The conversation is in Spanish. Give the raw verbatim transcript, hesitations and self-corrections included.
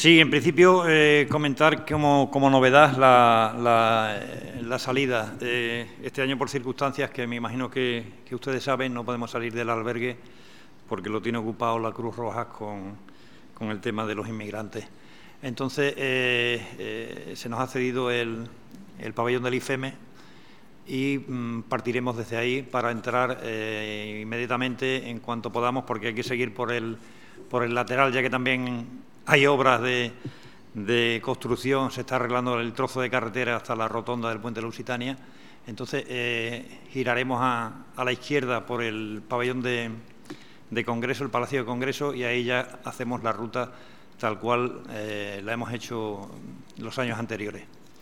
Sí, en principio eh, comentar como, como novedad la, la, la salida. Eh, este año, por circunstancias que me imagino que, que ustedes saben, no podemos salir del albergue porque lo tiene ocupado la Cruz Roja con, con el tema de los inmigrantes. Entonces, eh, eh, se nos ha cedido el, el pabellón del I F E M E y mm, partiremos desde ahí para entrar eh, inmediatamente en cuanto podamos, porque hay que seguir por el, por el lateral, ya que también hay obras de, de construcción, se está arreglando el trozo de carretera hasta la rotonda del puente Lusitania. Entonces, eh, giraremos a, a la izquierda por el pabellón de, de Congreso, el Palacio de Congreso, y ahí ya hacemos la ruta tal cual eh, la hemos hecho los años anteriores.